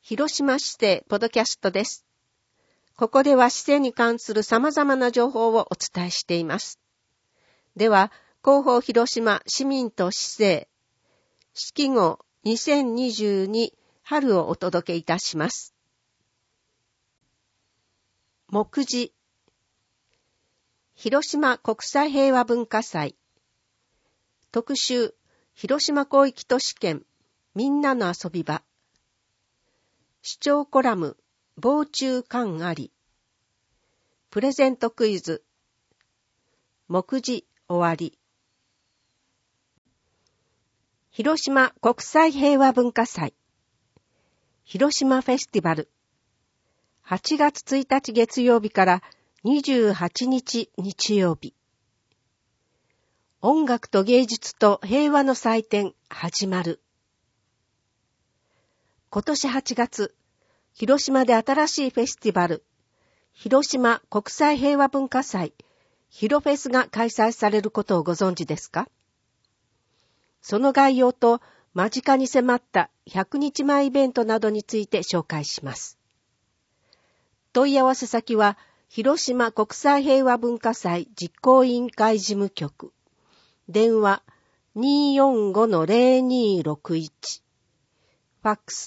広島市政ポドキャストです。ここでは市政に関する様々な情報をお伝えしています。では、広報広島市民と市政、四季号2022春をお届けいたします。目次、広島国際平和文化祭、特集、広島広域都市圏、みんなの遊び場、市長コラム、防虫感あり。プレゼントクイズ。目次終わり。広島国際平和文化祭。広島フェスティバル。8月1日月曜日から28日日曜日。音楽と芸術と平和の祭典始まる。今年8月、広島で新しいフェスティバル、広島国際平和文化祭、ヒロフェスが開催されることをご存知ですか？その概要と間近に迫った100日前イベントなどについて紹介します。問い合わせ先は、広島国際平和文化祭実行委員会事務局、電話 245-0261、ファックス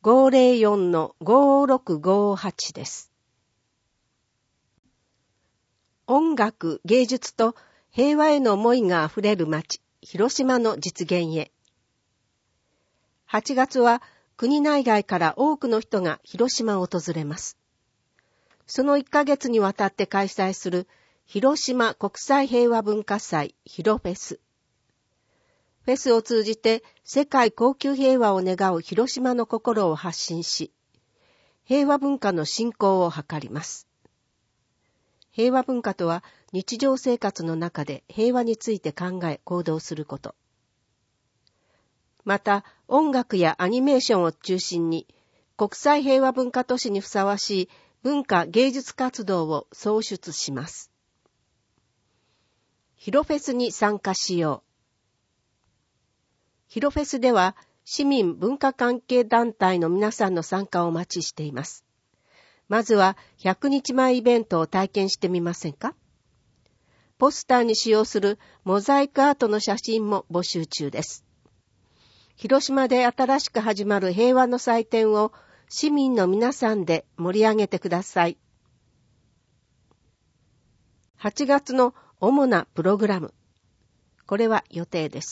504-5658です。音楽、芸術と平和への思いがあふれる街、広島の実現へ。8月は国内外から多くの人が広島を訪れます。その1ヶ月にわたって開催する広島国際平和文化祭ヒロフェス。フェスを通じて世界恒久平和を願う広島の心を発信し、平和文化の振興を図ります。平和文化とは日常生活の中で平和について考え行動すること。また音楽やアニメーションを中心に国際平和文化都市にふさわしい文化芸術活動を創出します。ヒロフェスに参加しよう。ヒロフェスでは市民文化関係団体の皆さんの参加をお待ちしています。まずは100日前イベントを体験してみませんか？ポスターに使用するモザイクアートの写真も募集中です。広島で新しく始まる平和の祭典を市民の皆さんで盛り上げてください。8月の主なプログラム。これは予定です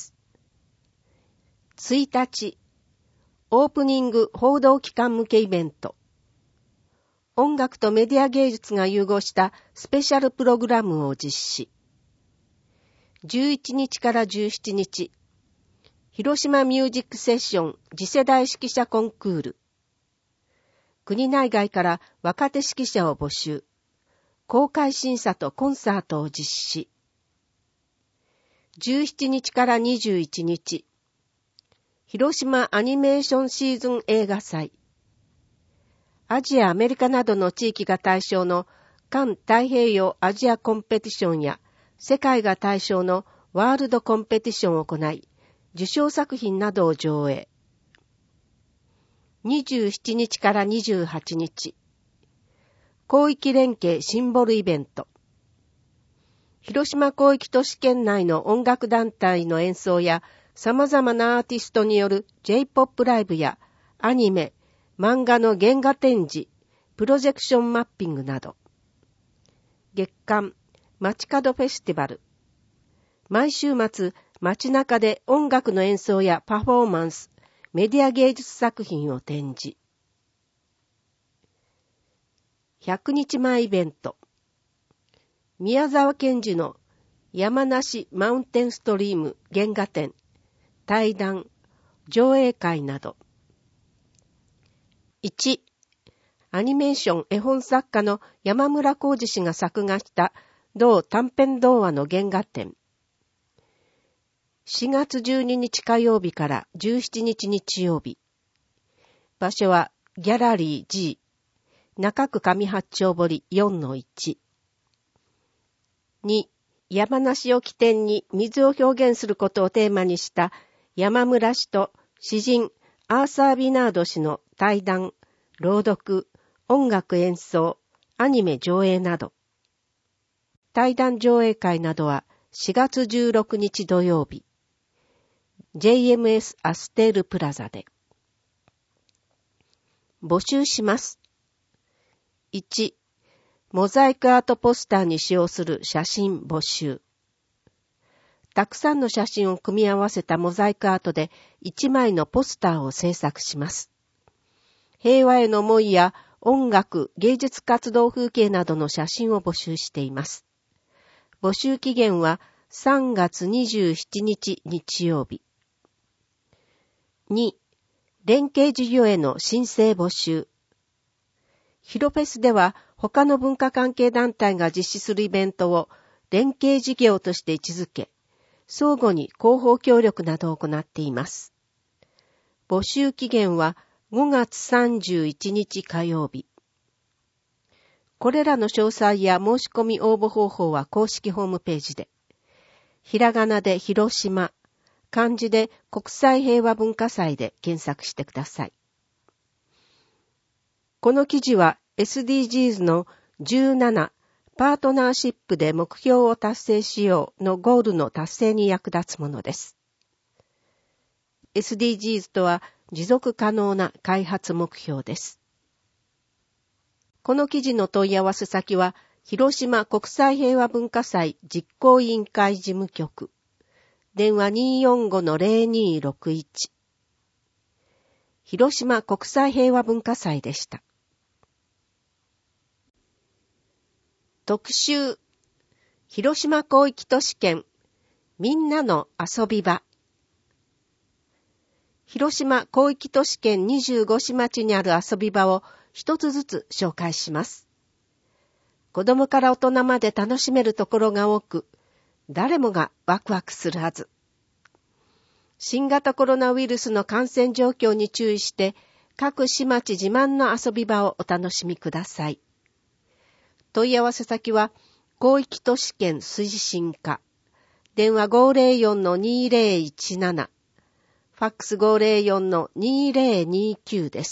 。1日、オープニング報道機関向けイベント。音楽とメディア芸術が融合したスペシャルプログラムを実施。11日から17日、広島ミュージックセッション次世代指揮者コンクール。国内外から若手指揮者を募集。公開審査とコンサートを実施。17日から21日、広島アニメーションシーズン映画祭。アジア、アメリカなどの地域が対象の環太平洋アジアコンペティションや世界が対象のワールドコンペティションを行い、受賞作品などを上映。27日から28日、広域連携シンボルイベント。広島広域都市圏内の音楽団体の演奏や様々なアーティストによる J-POP ライブやアニメ、漫画の原画展示、プロジェクションマッピングなど。月間、街角フェスティバル。毎週末、街中で音楽の演奏やパフォーマンス、メディア芸術作品を展示。100日前イベント。宮沢賢治の山梨マウンテンストリーム原画展、対談、上映会など。1、アニメーション絵本作家の山村浩二氏が作画した同短編童話の原画展。4月12日火曜日から17日日曜日。場所はギャラリー G、中区上八丁堀 4-1。2、山梨を起点に水を表現することをテーマにした山村氏と詩人アーサー・ビナード氏の対談、 朗読、音楽演奏、アニメ上映など。対談上映会などは4月16日土曜日、JMS アステールプラザで。募集します。1、モザイクアートポスターに使用する写真募集。たくさんの写真を組み合わせたモザイクアートで1枚のポスターを制作します。平和への思いや音楽、芸術活動風景などの写真を募集しています。募集期限は3月27日日曜日。2、連携事業への申請募集。ヒロフェスでは他の文化関係団体が実施するイベントを連携事業として位置づけ、相互に広報協力などを行っています。募集期限は5月31日火曜日。これらの詳細や申し込み応募方法は公式ホームページで、ひらがなで広島、漢字で国際平和文化祭で検索してください。この記事は SDGs の17パートナーシップで目標を達成しようのゴールの達成に役立つものです。SDGs とは持続可能な開発目標です。この記事の問い合わせ先は、広島国際平和文化祭実行委員会事務局。電話 245-0261。広島国際平和文化祭でした。特集、広島広域都市圏、みんなの遊び場。広島広域都市圏25市町にある遊び場を一つずつ紹介します。子供から大人まで楽しめるところが多く、誰もがワクワクするはず。新型コロナウイルスの感染状況に注意して、各市町自慢の遊び場をお楽しみください。問い合わせ先は、広域都市圏推進課。電話 504-2017。ファックス 504-2029 です。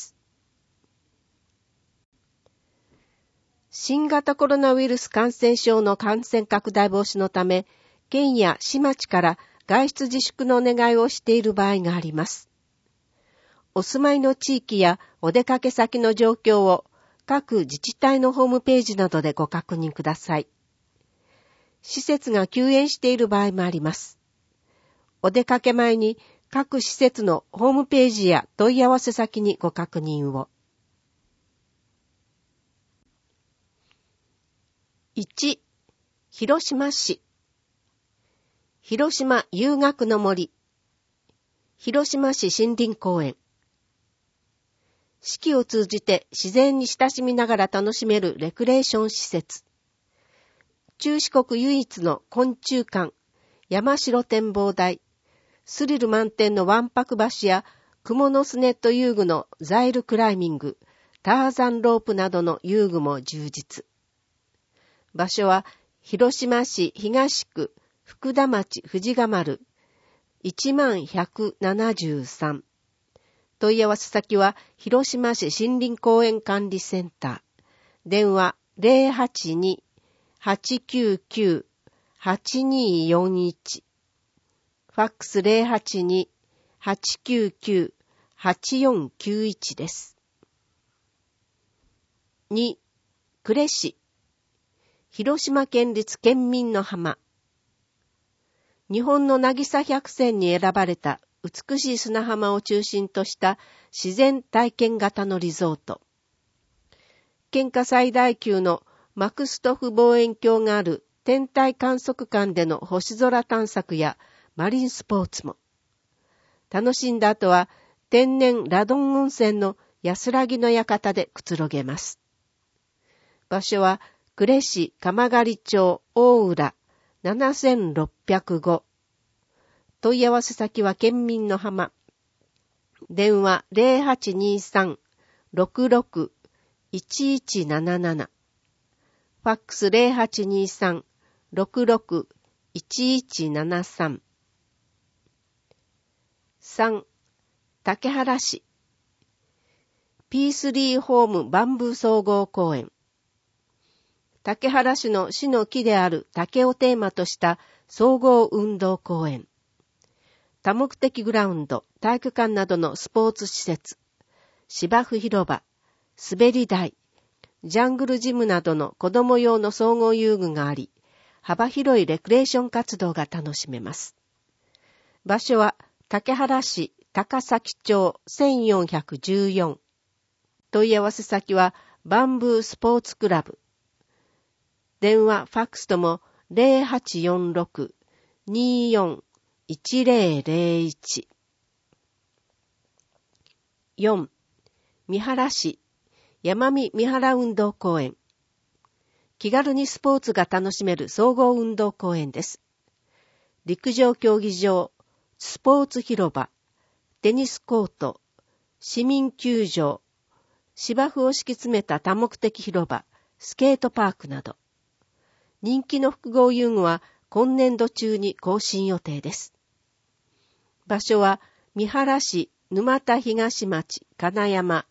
新型コロナウイルス感染症の感染拡大防止のため、県や市町から外出自粛のお願いをしている場合があります。お住まいの地域やお出かけ先の状況を各自治体のホームページなどでご確認ください。施設が休園している場合もあります。お出かけ前に各施設のホームページや問い合わせ先にご確認を。1、広島市。広島遊学の森。広島市森林公園。四季を通じて自然に親しみながら楽しめるレクレーション施設。中四国唯一の昆虫館、山城展望台、スリル満点のわんぱく橋やクモの巣ネット遊具のザイルクライミング、ターザンロープなどの遊具も充実。場所は広島市東区福田町藤ヶ丸 10173。問い合わせ先は広島市森林公園管理センター。電話 082-899-8241。ファックス 082-899-8491 です。2、呉市。広島県立県民の浜。日本の渚百選に選ばれた美しい砂浜を中心とした自然体験型のリゾート。県下最大級のマクストフ望遠鏡がある天体観測館での星空探索やマリンスポーツも。楽しんだ後は天然ラドン温泉の安らぎの館でくつろげます。場所は呉市鎌狩町大浦7605。問い合わせ先は県民の浜。電話 0823-66-1177。ファックス 0823-66-1173。3、竹原市。 P3 ホームバンブー総合公園。竹原市の市の木である竹をテーマとした総合運動公園。多目的グラウンド、体育館などのスポーツ施設。芝生広場、滑り台、ジャングルジムなどの子供用の総合遊具があり、幅広いレクレーション活動が楽しめます。場所は竹原市高崎町1414。問い合わせ先はバンブースポーツクラブ。電話、ファックスとも 0846-241001。4. 三原市山見三原運動公園。気軽にスポーツが楽しめる総合運動公園です。陸上競技場、スポーツ広場、テニスコート、市民球場、芝生を敷き詰めた多目的広場、スケートパークなど。人気の複合遊具は今年度中に更新予定です。場所は三原市沼田東町金山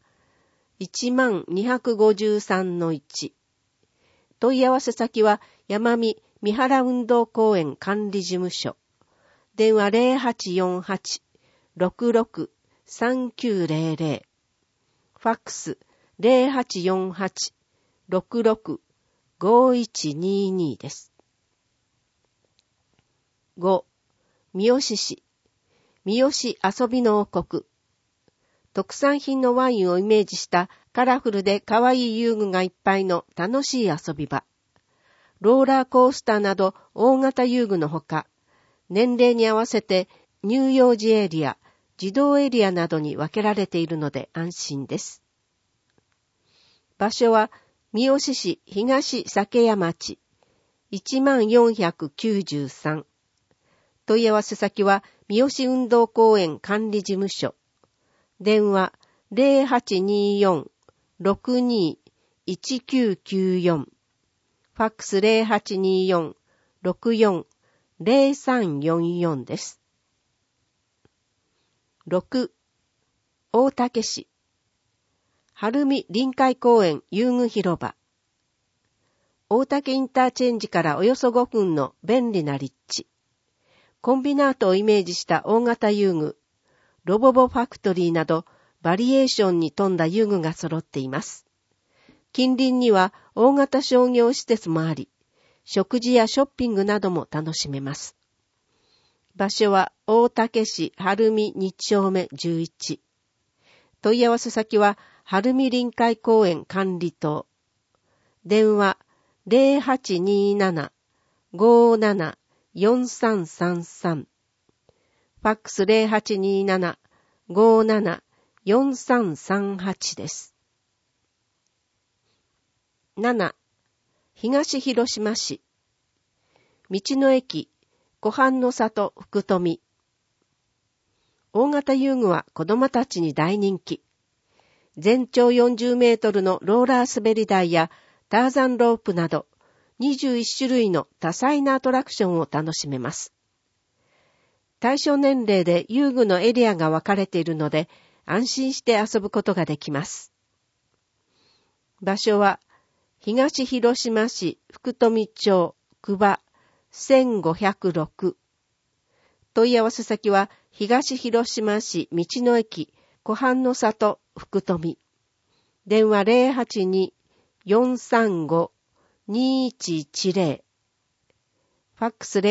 10253-1。問い合わせ先は山見三原運動公園管理事務所。電話 0848-663900。ファックス 0848-665122 です。5. 三好市三好遊びの王国。特産品のワインをイメージしたカラフルで可愛い遊具がいっぱいの楽しい遊び場。ローラーコースターなど大型遊具のほか、年齢に合わせて乳幼児エリア、児童エリアなどに分けられているので安心です。場所は三好市東酒屋町 10493。問い合わせ先は三好運動公園管理事務所。電話 0824-621994。ファックス 0824-640344 です。6. 大竹市晴海臨海公園遊具広場。大竹インターチェンジからおよそ5分の便利な立地。コンビナートをイメージした大型遊具、ロボボファクトリーなどバリエーションに富んだ遊具が揃っています。近隣には大型商業施設もあり、食事やショッピングなども楽しめます。場所は大竹市晴海2丁目11。問い合わせ先は晴海臨海公園管理棟。電話 0827-574333。ファックス 0827-574338 です。7. 東広島市道の駅湖畔の里福富。大型遊具は子供たちに大人気。全長40メートルのローラー滑り台やターザンロープなど21種類の多彩なアトラクションを楽しめます。対象年齢で遊具のエリアが分かれているので安心して遊ぶことができます。場所は東広島市福富町久場1506。問い合わせ先は東広島市道の駅湖畔の里福富。電話 082-435-2110。ファックス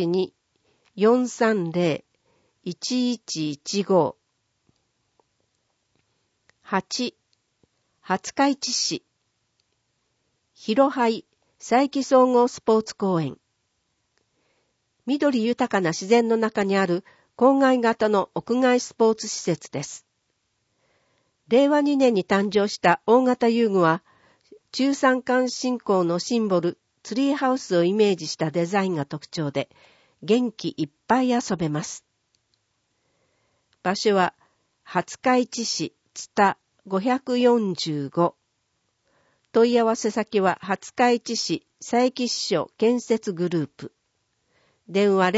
082-430-1115。8. 廿日市市広廃佐伯総合スポーツ公園。緑豊かな自然の中にある郊外型の屋外スポーツ施設です。令和2年に誕生した大型遊具は、中山間信仰のシンボル、ツリーハウスをイメージしたデザインが特徴で、元気いっぱい遊べます。場所は、廿日市市津田545。問い合わせ先は廿日市市佐伯支所建設グループ。電話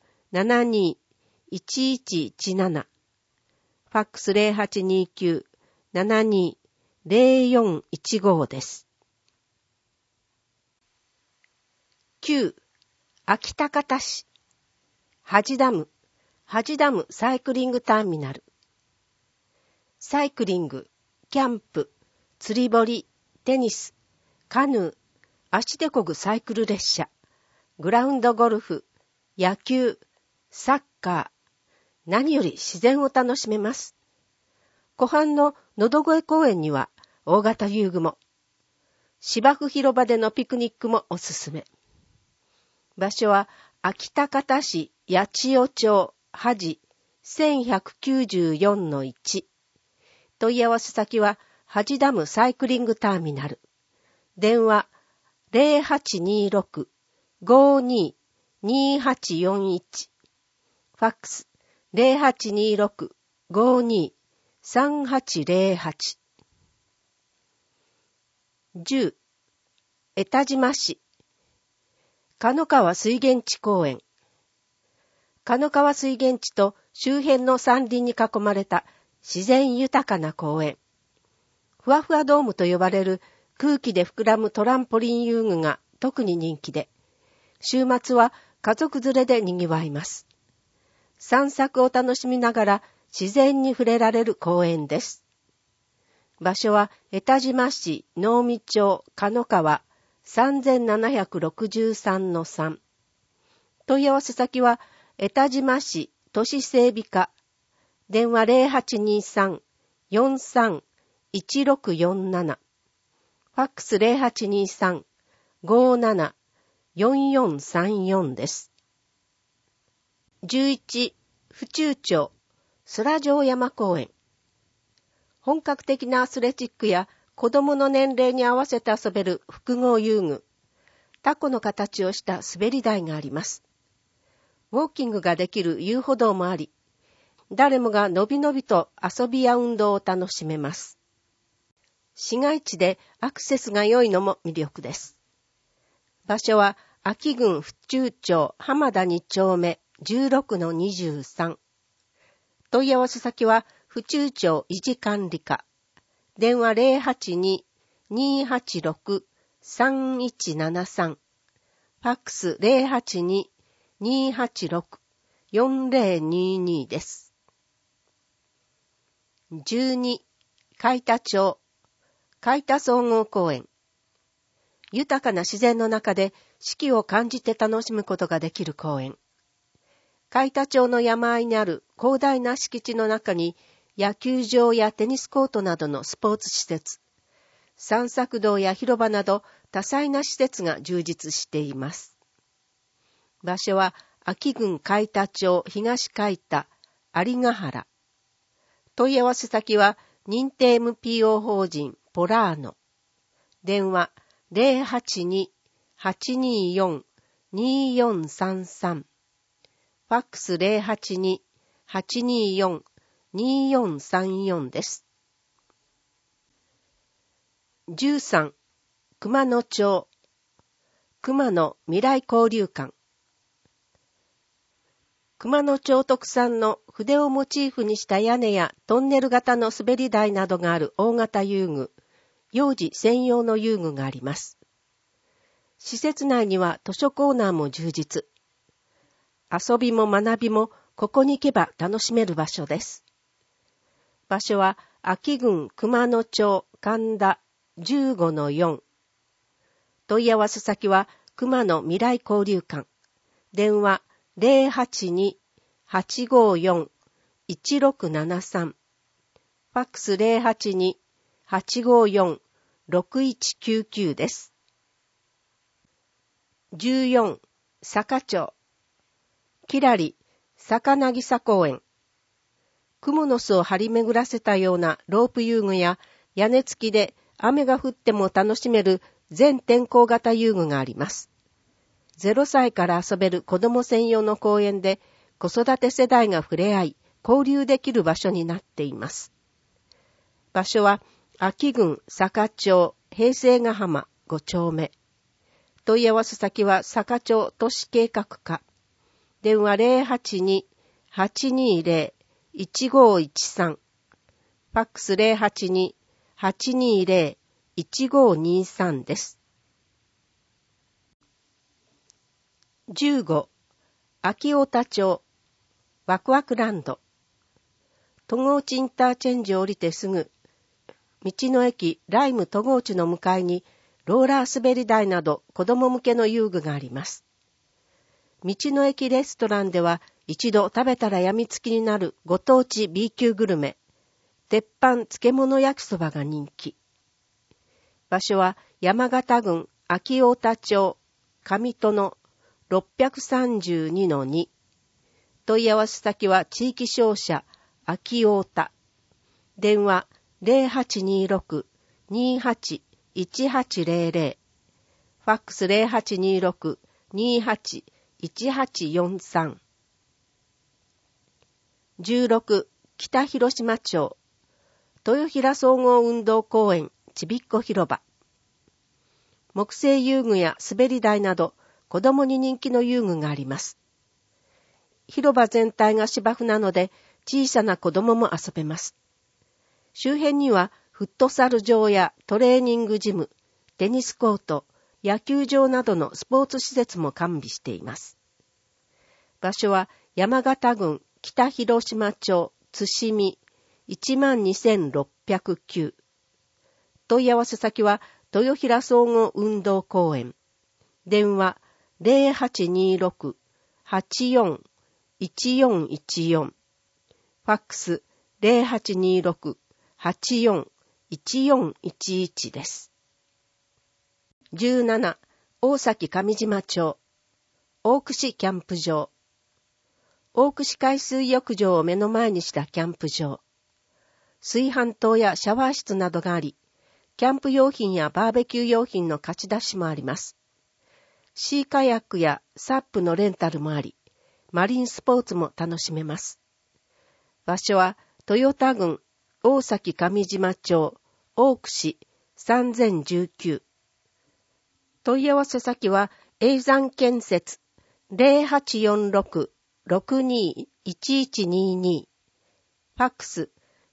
0829-72-1117。ファックス 72-0415です。9. 秋田方市恥ダムサイクリングターミナル。サイクリング、キャンプ、釣り堀、テニス、カヌー、足で漕ぐサイクル列車、グラウンドゴルフ、野球、サッカー、何より自然を楽しめます。湖畔ののど越公園には大型遊具も、芝生広場でのピクニックもおすすめ。場所は秋田方市八千代町恥 1194-1。問い合わせ先は恥ダムサイクリングターミナル。電話 0826-522841。ファックス 0826-523808。10. 江田島市鹿野川水源地公園。鹿野川水源地と周辺の山林に囲まれた自然豊かな公園。ふわふわドームと呼ばれる空気で膨らむトランポリン遊具が特に人気で、週末は家族連れで賑わいます。散策を楽しみながら自然に触れられる公園です。場所は江田島市能美町鹿野川3763-3。問い合わせ先は江田島市都市整備課。電話 0823-43-1647。ファックス 0823-57-4434 です。11. 府中町空城山公園。本格的なアスレチックや子供の年齢に合わせて遊べる複合遊具、タコの形をした滑り台があります。ウォーキングができる遊歩道もあり、誰もがのびのびと遊びや運動を楽しめます。市街地でアクセスが良いのも魅力です。場所は安芸郡府中町浜田2丁目 16-23。問い合わせ先は府中町維持管理課。電話 082-286-3173。ファックス 082-286-4022 です。12. 海田町海田総合公園。豊かな自然の中で四季を感じて楽しむことができる公園。海田町の山あいにある広大な敷地の中に野球場やテニスコートなどのスポーツ施設、散策道や広場など多彩な施設が充実しています。場所は安芸郡海田町東海田有ヶ原。問い合わせ先は認定 NPO 法人ポラーノ。電話 082-824-2433。ファックス 082-824-2434 です。13. 熊野町熊野未来交流館。熊野町特産の筆をモチーフにした屋根やトンネル型の滑り台などがある大型遊具、幼児専用の遊具があります。施設内には図書コーナーも充実。遊びも学びもここに行けば楽しめる場所です。場所は安芸郡熊野町神田 15-4。問い合わせ先は熊野未来交流館。電話 082-854-1673。ファックス 082-854-6199 です。14. 坂町きらり坂渚公園。クモの巣を張り巡らせたようなロープ遊具や屋根付きで雨が降っても楽しめる全天候型遊具があります。0歳から遊べる子供専用の公園で子育て世代が触れ合い交流できる場所になっています。場所は安芸郡坂町平成ヶ浜5丁目。問い合わせ先は坂町都市計画課。電話 082-820-1513。フファックス 082-820-1523 です。15. 秋太田町ワクワクランド。戸河内インターチェンジを降りてすぐ、道の駅ライム戸河内の向かいにローラー滑り台など子供向けの遊具があります。道の駅レストランでは一度食べたらやみつきになるご当地 B 級グルメ、鉄板漬物焼きそばが人気。場所は山形郡秋太田町上戸の 632-2。問い合わせ先は地域商社秋太田。電話 0826-28-1800。ファックス 0826-28-1843。16. 北広島町豊平総合運動公園ちびっこ広場。木製遊具や滑り台など子供に人気の遊具があります。広場全体が芝生なので小さな子供も遊べます。周辺にはフットサル場やトレーニングジム、テニスコート、野球場などのスポーツ施設も完備しています。場所は山形郡北広島町津島12609。問い合わせ先は豊平総合運動公園。電話 0826-841414。ファックス 0826-841411 です。17. 大崎上島町大串キャンプ場。大串海水浴場を目の前にしたキャンプ場。炊飯塔やシャワー室などがあり、キャンプ用品やバーベキュー用品の貸し出しもあります。シーカヤックやサップのレンタルもあり、マリンスポーツも楽しめます。場所は豊田郡大崎上島町大串3019。問い合わせ先は永山建設 0846-621122。ファックス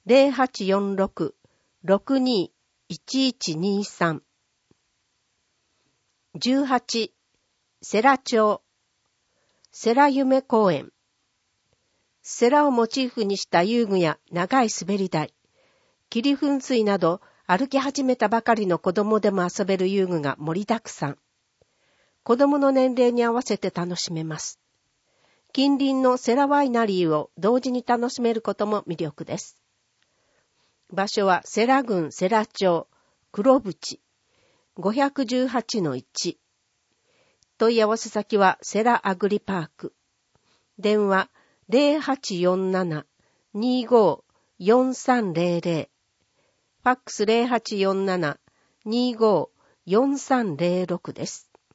0846-621123。18. 世羅町世羅夢公園。世羅をモチーフにした遊具や長い滑り台、霧噴水など歩き始めたばかりの子供でも遊べる遊具が盛りだくさん。子供の年齢に合わせて楽しめます。近隣の世羅ワイナリーを同時に楽しめることも魅力です。場所は世羅郡世羅町黒淵 518-1。問い合わせ先は世羅アグリパーク。電話 0847-25-4300。ファックス 0847-25-4306 です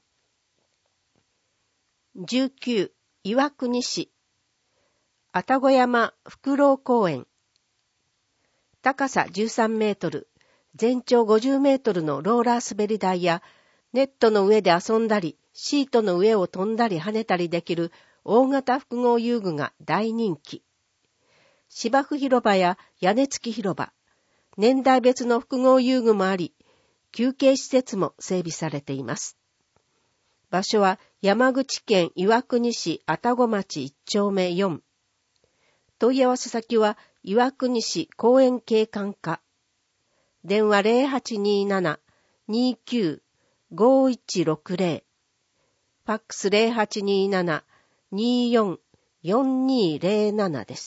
。19. 岩国市愛宕山フクロウ公園。高さ13メートル、全長50メートルのローラー滑り台や、ネットの上で遊んだり、シートの上を飛んだり跳ねたりできる大型複合遊具が大人気。芝生広場や屋根付き広場、年代別の複合遊具もあり、休憩施設も整備されています。場所は山口県岩国市愛宕町1丁目4。問い合わせ先は岩国市公園景観課。電話 0827-29-5160。ファックス 0827-24-4207 です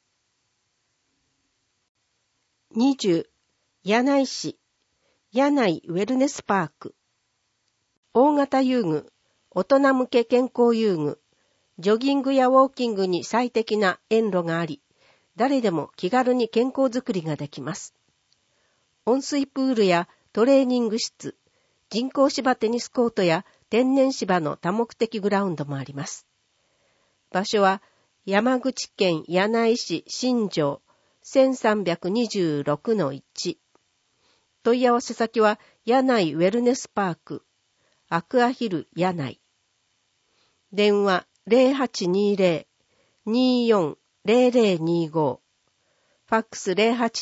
。20. 柳井市柳井ウェルネスパーク。大型遊具、大人向け健康遊具、ジョギングやウォーキングに最適な園路があり、誰でも気軽に健康づくりができます。温水プールやトレーニング室、人工芝テニスコートや天然芝の多目的グラウンドもあります。場所は山口県柳井市新城 1326-1。問い合わせ先は柳井ウェルネスパーク、アクアヒル柳井。電話 0820-240025。フファックス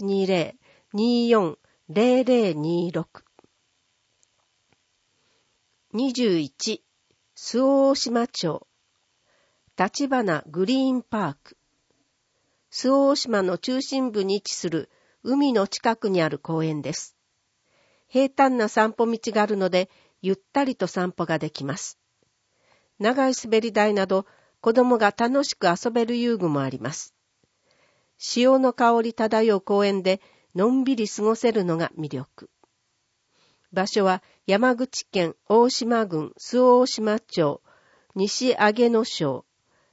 0820-240026。21、周防大島町、立花グリーンパーク。周防大島の中心部に位置する海の近くにある公園です。平坦な散歩道があるので、ゆったりと散歩ができます。長い滑り台など、子供が楽しく遊べる遊具もあります。潮の香り漂う公園で、のんびり過ごせるのが魅力。場所は山口県大島郡周防大島町西上野町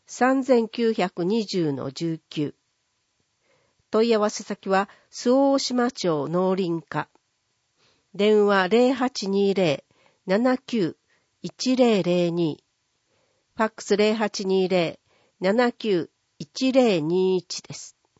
3920-19。問い合わせ先は周防大島町農林課。電話 0820-791002。ファックス 0820-791021 です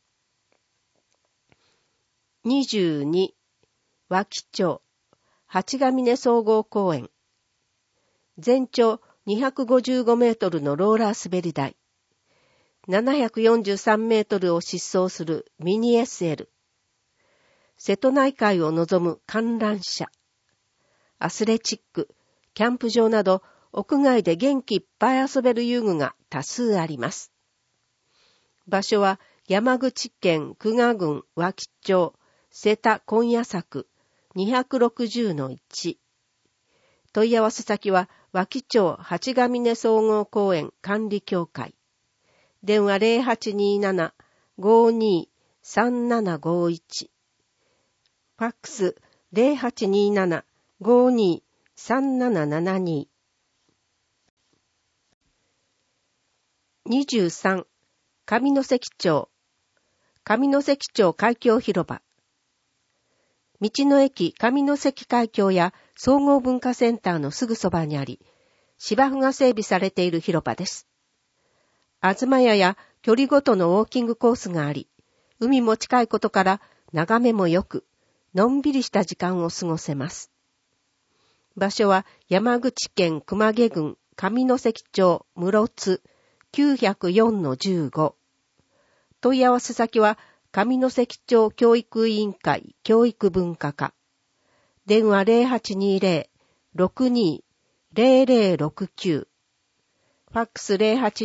。22、脇町八ヶ峰総合公園。全長255メートルのローラー滑り台。743メートルを疾走するミニ SL。瀬戸内海を望む観覧車。アスレチック、キャンプ場など屋外で元気いっぱい遊べる遊具が多数あります。場所は山口県久我郡脇町瀬田今夜作260-1。問い合わせ先は脇町八ヶ峰総合公園管理協会。電話 0827-523751。ファックス 0827-523772。23、上関町海峡広場。道の駅上関海峡や総合文化センターのすぐそばにあり、芝生が整備されている広場です。東屋や距離ごとのウォーキングコースがあり、海も近いことから眺めも良く、のんびりした時間を過ごせます。場所は山口県熊毛郡上関町室津 904-15。問い合わせ先は上関町教育委員会教育文化課。電話 0820-620069。ファックス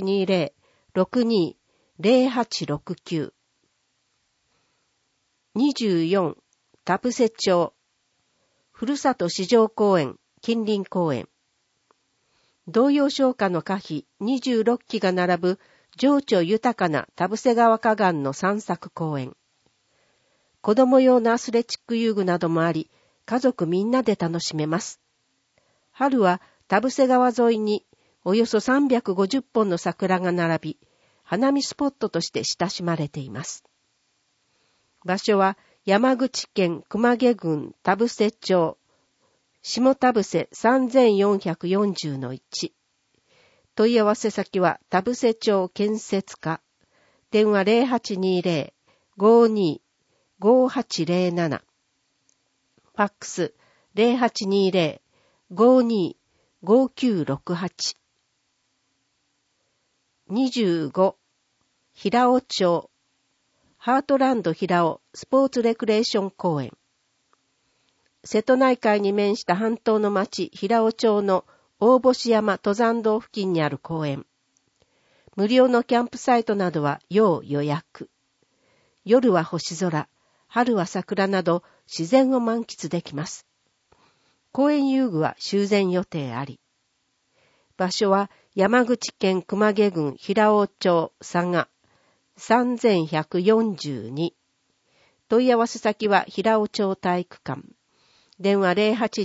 0820-620869。24、田布施町。ふるさと市場公園近隣公園。童謡唱歌の歌碑26基が並ぶ情緒豊かな田布施川河岸の散策公園。子供用のアスレチック遊具などもあり、家族みんなで楽しめます。春は田布施川沿いにおよそ350本の桜が並び、花見スポットとして親しまれています。場所は山口県熊毛郡田布施町下田布施 3440-1。問い合わせ先は田布施町建設課。電話 0820-525807。ファックス 0820-525968。25、平尾町ハートランド平尾スポーツレクレーション公園。瀬戸内海に面した半島の町平尾町の大星山登山道付近にある公園。無料のキャンプサイトなどは要予約。夜は星空、春は桜など自然を満喫できます。公園遊具は修繕予定あり。場所は山口県熊毛郡平尾町佐賀3142。問い合わせ先は平尾町体育館。電話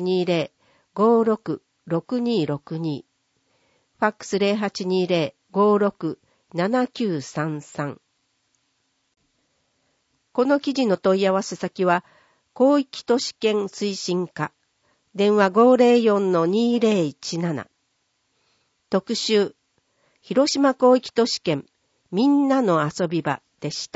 0820-566262。ファックス 0820-567933。この記事の問い合わせ先は広域都市圏推進課。電話 504-2017。特集、広島広域都市圏みんなの遊び場でした。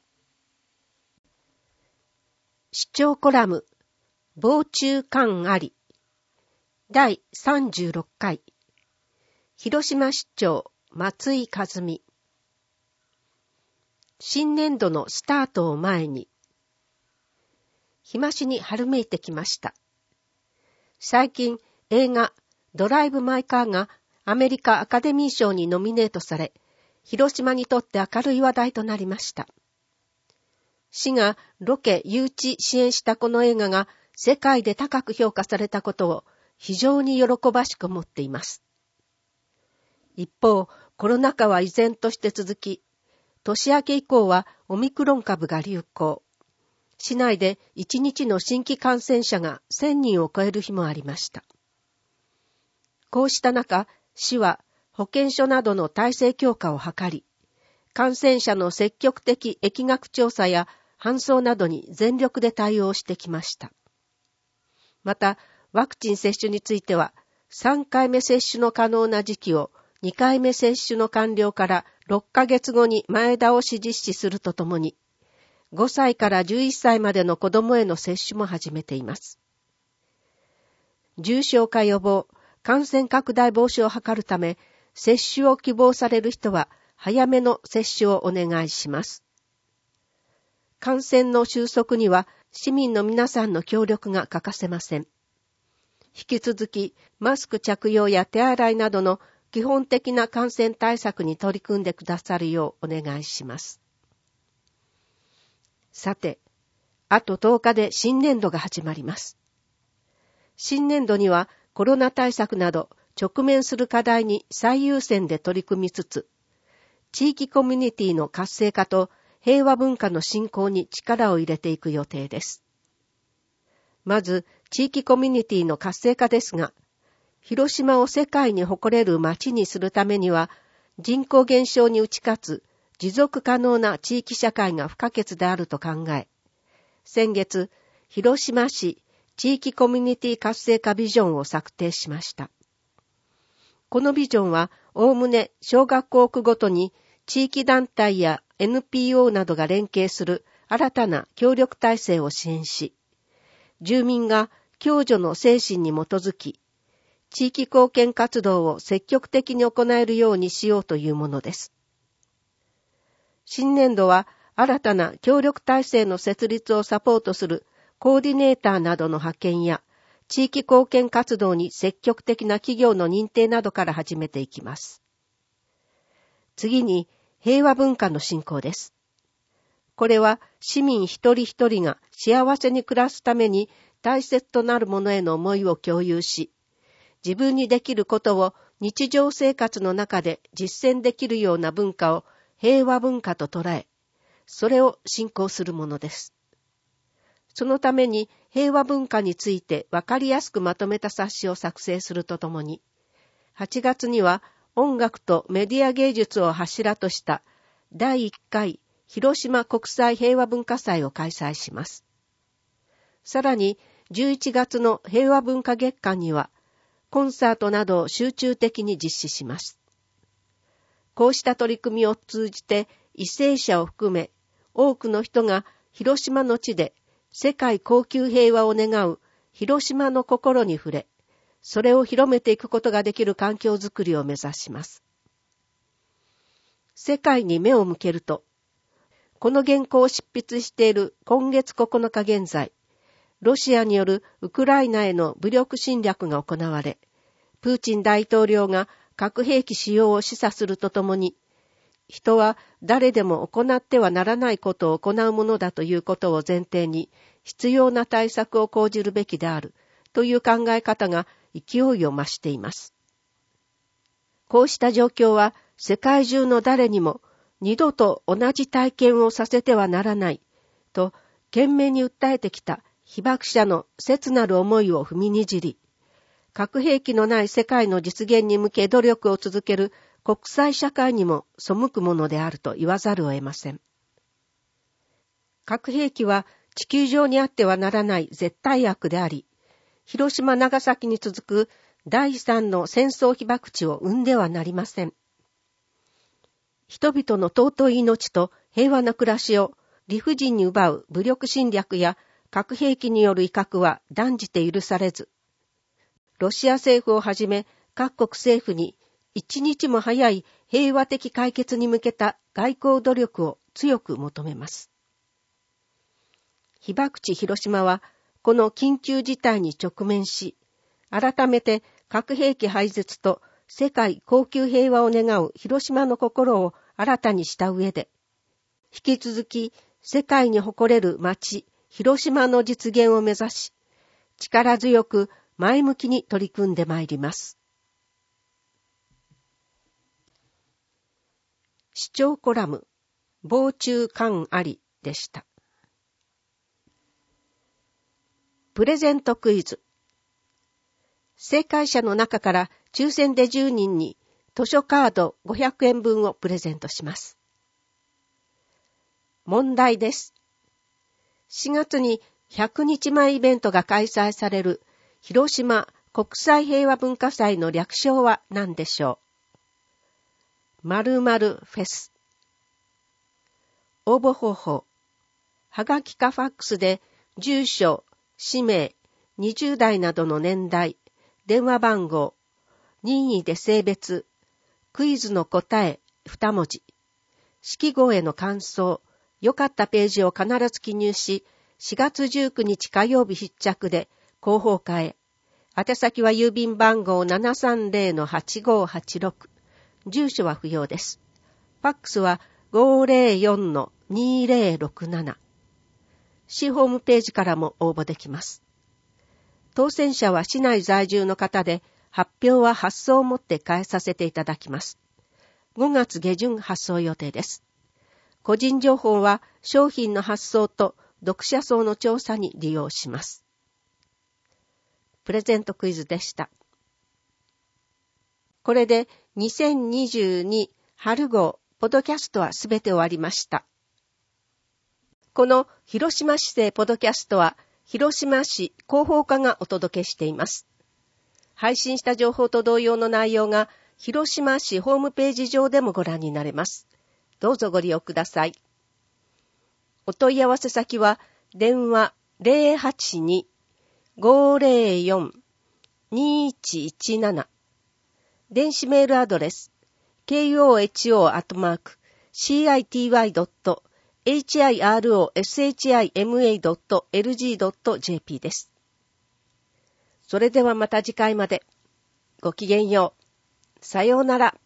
視聴コラム、防虫感あり。第36回。広島市長松井和美。 新年度のスタートを前に、日増しに春めいてきました。最近、映画ドライブ・マイ・カーがアメリカアカデミー賞にノミネートされ、広島にとって明るい話題となりました。市がロケ・誘致支援したこの映画が世界で高く評価されたことを非常に喜ばしく思っています。一方、コロナ禍は依然として続き、年明け以降はオミクロン株が流行。市内で1日の新規感染者が1000人を超える日もありました。こうした中、市は保健所などの体制強化を図り、感染者の積極的疫学調査や搬送などに全力で対応してきました。また、ワクチン接種については、3回目接種の可能な時期を2回目接種の完了から6ヶ月後に前倒し実施するとともに、5歳から11歳までの子どもへの接種も始めています。重症化予防、感染拡大防止を図るため、接種を希望される人は早めの接種をお願いします。感染の収束には市民の皆さんの協力が欠かせません。引き続き、マスク着用や手洗いなどの基本的な感染対策に取り組んでくださるようお願いします。さて、あと10日で新年度が始まります。新年度にはコロナ対策など直面する課題に最優先で取り組みつつ、地域コミュニティの活性化と平和文化の振興に力を入れていく予定です。まず、地域コミュニティの活性化ですが、広島を世界に誇れる街にするためには、人口減少に打ち勝つ持続可能な地域社会が不可欠であると考え、先月、広島市地域コミュニティ活性化ビジョンを策定しました。このビジョンは、おおむね小学校区ごとに地域団体や NPO などが連携する新たな協力体制を支援し、住民が共助の精神に基づき、地域貢献活動を積極的に行えるようにしようというものです。新年度は新たな協力体制の設立をサポートするコーディネーターなどの派遣や地域貢献活動に積極的な企業の認定などから始めていきます。次に平和文化の振興です。これは市民一人一人が幸せに暮らすために大切となるものへの思いを共有し、自分にできることを日常生活の中で実践できるような文化を平和文化と捉え、それを振興するものです。そのために平和文化についてわかりやすくまとめた冊子を作成するとともに、8月には音楽とメディア芸術を柱とした第1回広島国際平和文化祭を開催します。さらに11月の平和文化月間にはコンサートなどを集中的に実施します。こうした取り組みを通じて為政者を含め多くの人が広島の地で世界恒久平和を願う広島の心に触れ、それを広めていくことができる環境づくりを目指します。世界に目を向けると、この原稿を執筆している今月9日現在、ロシアによるウクライナへの武力侵略が行われ、プーチン大統領が核兵器使用を示唆するとともに、人は誰でも行ってはならないことを行うものだということを前提に、必要な対策を講じるべきであるという考え方が勢いを増しています。こうした状況は世界中の誰にも二度と同じ体験をさせてはならないと懸命に訴えてきた被爆者の切なる思いを踏みにじり、核兵器のない世界の実現に向け努力を続ける国際社会にも背くものであると言わざるを得ません。核兵器は地球上にあってはならない絶対悪であり、広島長崎に続く第3の戦争被爆地を生んではなりません。人々の尊い命と平和な暮らしを理不尽に奪う武力侵略や核兵器による威嚇は断じて許されず、ロシア政府をはじめ各国政府に一日も早い平和的解決に向けた外交努力を強く求めます。被爆地広島はこの緊急事態に直面し、改めて核兵器廃絶と世界恒久平和を願う広島の心を新たにした上で、引き続き世界に誇れる街、広島の実現を目指し、力強く前向きに取り組んでまいります。視聴コラム、防虫感ありでした。プレゼントクイズ。正解者の中から抽選で10人に図書カード500円分をプレゼントします。問題です。4月に100日前イベントが開催される広島国際平和文化祭の略称は何でしょう。〇〇フェス。応募方法。はがきかファックスで住所、氏名、20代などの年代、電話番号、任意で性別、クイズの答え2文字、式号への感想、良かったページを必ず記入し、4月19日火曜日必着で広報課へ。宛先は郵便番号 730-8586。住所は不要です。ファックスは 504-2067。市ホームページからも応募できます。当選者は市内在住の方で、発表は発送をもって返させていただきます。5月下旬発送予定です。個人情報は商品の発送と読者層の調査に利用します。プレゼントクイズでした。これで2022春号ポッドキャストはすべて終わりました。この広島市政ポッドキャストは広島市広報課がお届けしています。配信した情報と同様の内容が広島市ホームページ上でもご覧になれます。どうぞご利用ください。お問い合わせ先は電話 082-504-2117 電子メールアドレス koho@city.hirosHIMA.lg.jp です。それではまた次回まで。ごきげんよう。さようなら。